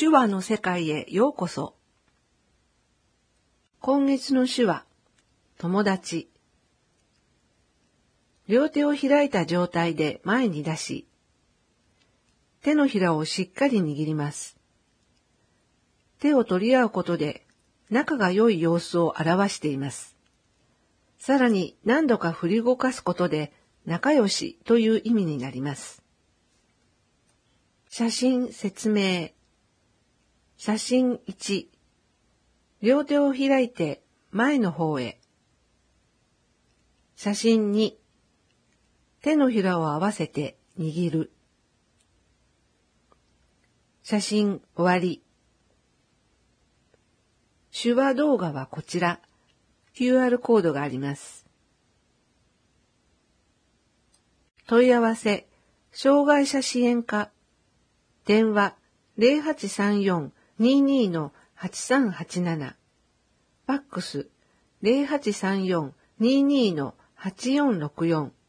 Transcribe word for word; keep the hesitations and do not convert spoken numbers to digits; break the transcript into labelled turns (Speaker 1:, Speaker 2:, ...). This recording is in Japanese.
Speaker 1: 手話の世界へようこそ。今月の手話、友達。両手を開いた状態で前に出し、手のひらをしっかり握ります。手を取り合うことで仲が良い様子を表しています。さらに何度か振り動かすことで仲良しという意味になります。写真説明。写真いち、両手を開いて前の方へ。写真に、手のひらを合わせて握る。写真終わり。手話動画はこちら、キューアール コードがあります。問い合わせ、障害者支援課、電話ゼロはちさんよん にーにー のはちさんはちなな、ファックスゼロはちさんよん にーにー のはちよんろくよん、